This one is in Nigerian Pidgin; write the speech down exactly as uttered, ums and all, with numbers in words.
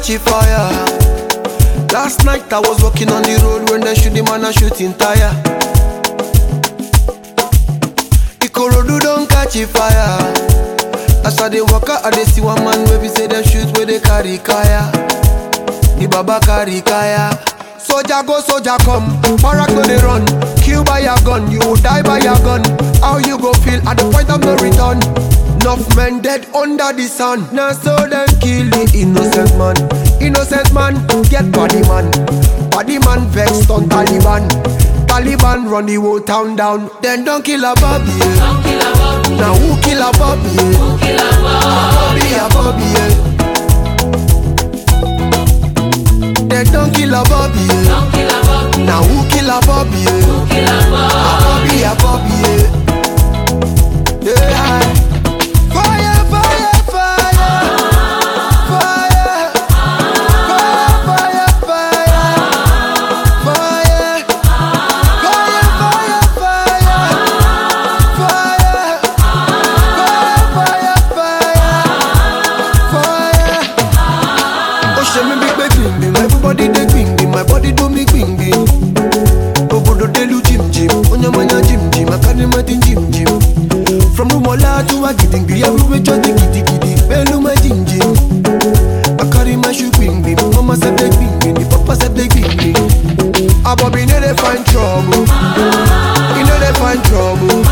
catch a fire. Last night I was walking on the road when they shoot the man a shooting tire. Ikorodu don't catch a fire. As I dey walk out, I dey see one man where we say them shoot where they carry kaya. The baba carry kaya. Soldier go, soldier come. Barak no dey run. Kill by your gun, you will die by your gun. How you go feel at the point of no return? Enough men dead under the sun. Now so them kill the innocent man. Innocent man get body man. Body man vexed on Taliban. Taliban run the whole town down. Then don't kill a Bobby. Don't kill a Bobby. Now who kill a Bobby? Who kill a Bobby? A Bobby, a Bobby. They don't kill a Bobby. Don't kill a Bobby. Now who kill a Bobby? Who kill a Bobby? A Bobby, a Bobby. Yeah. Fire, fire, fire. Fire. Fire, fire, fire. Fire. Fire, fire, fire. Fire. Fire, fire, fire. Oh, show me big big bing bing. Everybody they bing bing. My body do me bing bing. Obodo delu jim jim. Onyamanya jim jim. I carry my thing jim jim. From Rumola to Agitingbi, everywhere just the giddy giddy. Belu my jim jim. I carry my shoe bing bing. Mama said they bing bing. The papa said they bing bing. A Bobby know they find trouble. He know they find trouble.